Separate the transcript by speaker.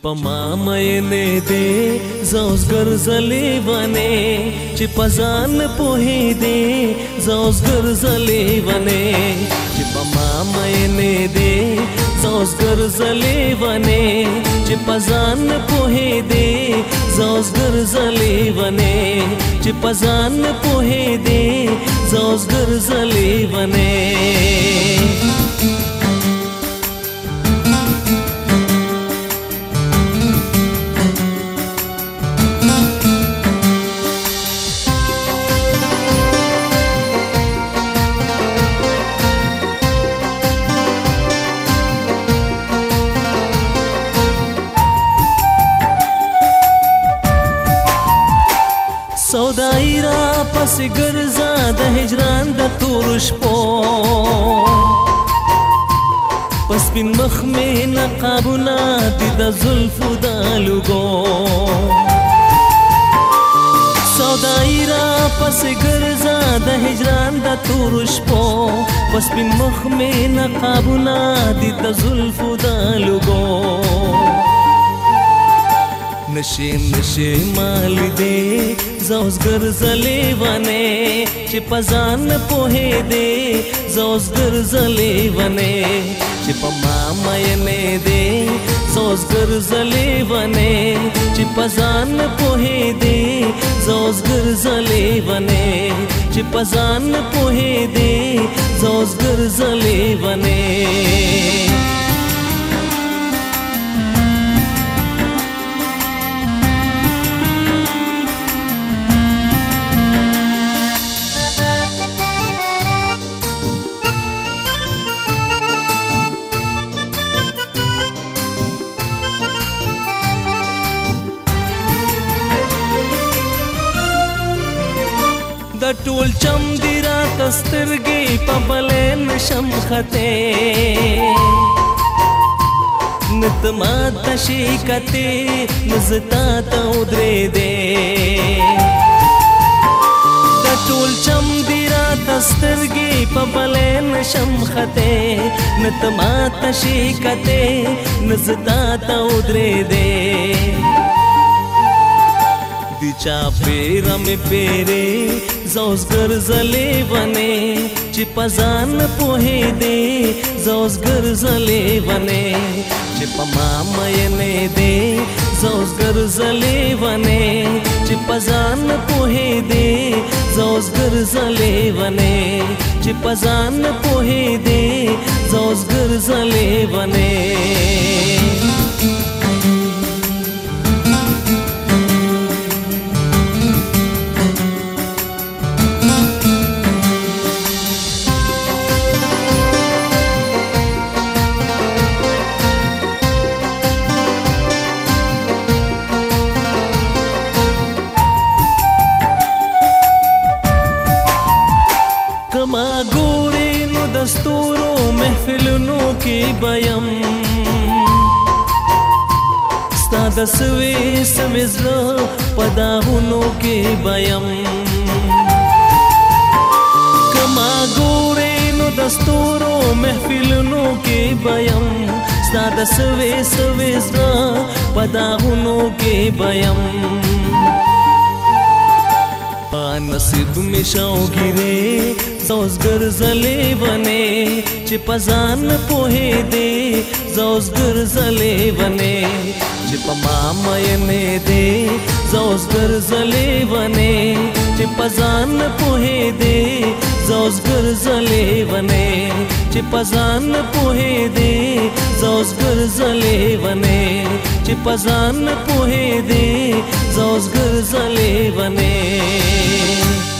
Speaker 1: پما مینه دې زوس ګرځلې ونه چې پزان په دې زوس ګرځلې ونه چې پما مینه دې زوس ګرځلې ونه چې پزان په دې زوس ګرځلې ونه چې پزان په دې زوس ګرځلې ونه سودائی را پس گرزا د هجران د تور شپو پس بین مخ میں نقابنا دی د زلفو د لوگو سودائی را پس گرزا د هجران د تور شپو پس بین مخ میں نقابنا دی د زلفو د لوگو نشے نشے مال دے زوس ګرځلې ونه چې پزان په دې زوس ګرځلې ونه چې پما مینه دې زوس ګرځلې ونه چې پزان په دې زوس ګرځلې ونه چې پزان په دې زوس ګرځلې ونه د ټول چم دی را تسترګي په بلې نشم خته نتما تشي کته نزتا ته ودرې دې د ټول چم دی را تسترګي په بلې نشم خته نتما تشي کته نزتا ته ودرې دې دی چا پیرا می پیره زوس ګرځلې ونه چې پزان په دې زوس ګرځلې ونه چې پما مینه دې زوس ګرځلې ونه چې پزان په دې زوس ګرځلې ونه چې پزان په دې زوس ګرځلې ونه کما ګورې نو دستورو محفلونو کې بیم ستا د سوې سمې زړه په داغونو کې بیم کما ګورې نو دستورو محفلونو کې بیم ستا د سوې زړه په داغونو کې بیم نصیب می شوګیره زوس ګرځلې ونه چې پزان په دې زوس ګرځلې ونه چې پما مینه دې زوس ګرځلې ونه چې پزان په دې زوس ګرځلې ونه چې پزان په دې زوس ګرځلې ونه چې پزان په دې زوس ګرځلې ونه